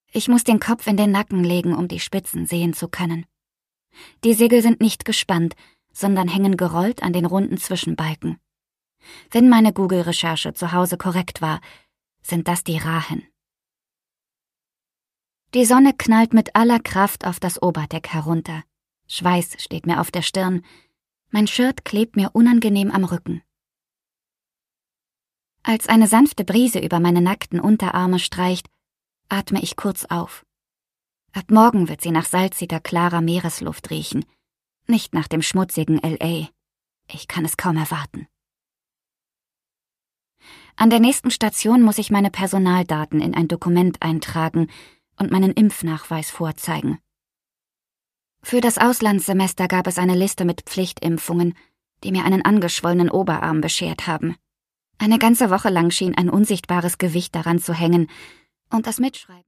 Ich muss den Kopf in den Nacken legen, um die Spitzen sehen zu können. Die Segel sind nicht gespannt, sondern hängen gerollt an den runden Zwischenbalken. Wenn meine Google-Recherche zu Hause korrekt war, sind das die Rahen. Die Sonne knallt mit aller Kraft auf das Oberdeck herunter. Schweiß steht mir auf der Stirn. Mein Shirt klebt mir unangenehm am Rücken. Als eine sanfte Brise über meine nackten Unterarme streicht, atme ich kurz auf. Ab morgen wird sie nach salziger, klarer Meeresluft riechen, nicht nach dem schmutzigen L.A. Ich kann es kaum erwarten. An der nächsten Station muss ich meine Personaldaten in ein Dokument eintragen und meinen Impfnachweis vorzeigen. Für das Auslandssemester gab es eine Liste mit Pflichtimpfungen, die mir einen angeschwollenen Oberarm beschert haben. Eine ganze Woche lang schien ein unsichtbares Gewicht daran zu hängen und das Mitschreiben